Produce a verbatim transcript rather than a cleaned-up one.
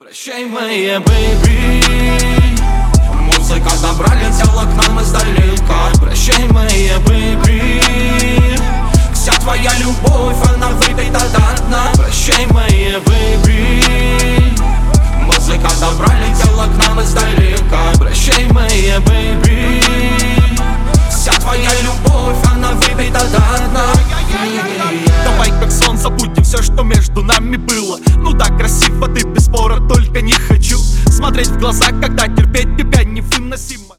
Прощай, моя бэйби, музыка добра летела к нам издалека. Прощай, моя бэйби, вся твоя любовь, она выпита до дна. Прощай, моя бэйби, музыка добра летела к нам издалека. Прощай, моя бэйби, вся твоя любовь, она выпита до дна. Давай как сон забудем все, что между нами было. Ну да, красиво ты, без спора, только не хочу смотреть в глаза, когда